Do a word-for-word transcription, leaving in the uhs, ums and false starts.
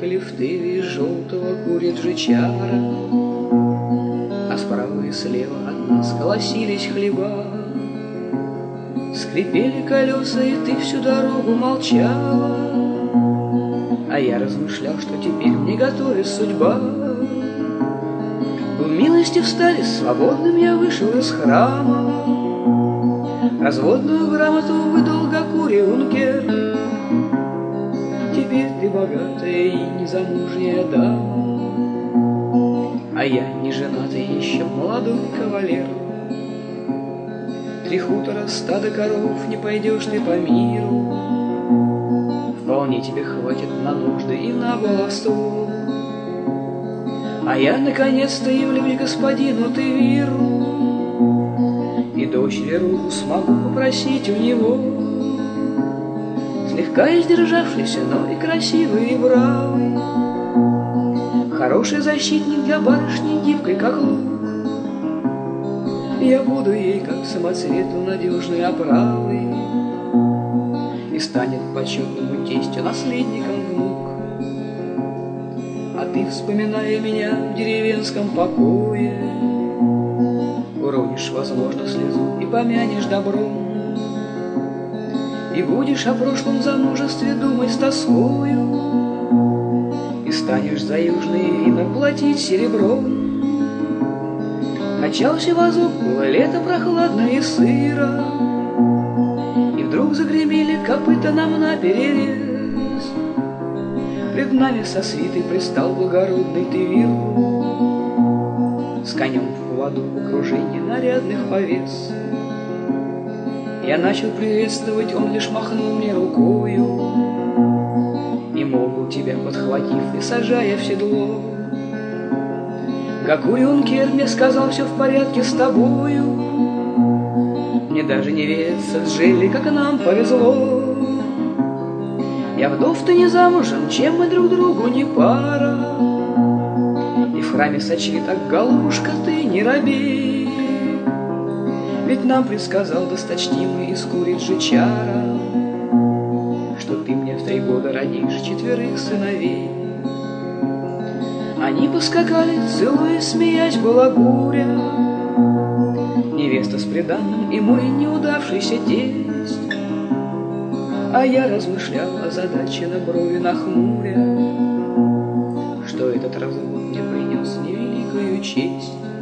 приехали в Тыве, из желтого курит жичара, а справа и слева от нас колосились хлеба. Скрипели колеса, и ты всю дорогу молчала, а я размышлял, что теперь мне готовит судьба. В милости встали, свободным я вышел из храма, разводную грамоту выдал Гакури Ункер. Теперь ты богатая и незамужняя дама, а я не женатый еще молодой кавалер. Три хутора, стадо коров, не пойдешь ты по миру, вполне тебе хватит на нужды и на баловство. А я наконец-то явлюсь господину Тывиру, и дочери руку смогу попросить у него. Слегка издержавшийся, но и красивый, и бравый, хороший защитник для барышни, гибкой как лук. Я буду ей, как самоцвету, надежной оправой, и станет почетному тестю наследником внук. А ты, вспоминая меня в деревенском покое, уронишь, возможно, слезу и помянешь добром, и будешь о прошлом замужестве думать с тоскою, и станешь за южные вина платить серебром. Качался возок, было лето прохладно и сыро, и вдруг загремели копыта нам наперерез. Пред нами со свитой пристал благородный Тывир, с конем в поводу в окружении нарядных повес. Я начал приветствовать, он лишь махнул мне рукою и молвил, тебя подхватив и сажая в седло: Гакури Ункер мне сказал, все в порядке с тобою. Мне даже не верится, сжили, как нам повезло. Я вдов, ты не замужем, чем мы друг другу не пара, и в храме сочли так, голубушка, ты не робей. Ведь нам предсказал досточтимый из курит жичара, что ты мне в три года родишь четверых сыновей. Они поскакали, целуя, смеясь, балагуря, невеста с приданным и мой неудавшийся тесть. А я размышлял о задаче, на брови нахмуря, что этот развод мне принес невеликую честь.